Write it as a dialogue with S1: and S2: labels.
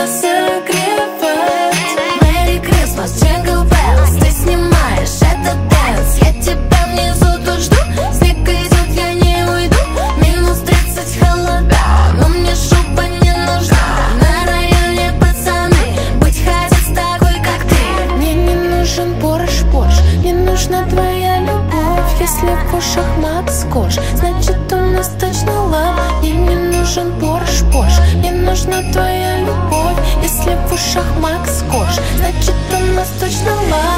S1: согревать. Merry Christmas, Jingle Bells, ты снимаешь этот дэнс. Я тебя внизу тут жду, снег идет, я не уйду. Минус 30 холода, но мне шуба не нужна. На районе пацаны быть хотят с такой, как ты. Мне не нужен Порш, мне нужна твоя любовь. Если в ушах Макс Корж, значит у нас точно лав. Мне не нужен Порш, мне нужна твоя любовь. Если в ушах Макс Корж, значит у нас точно лав.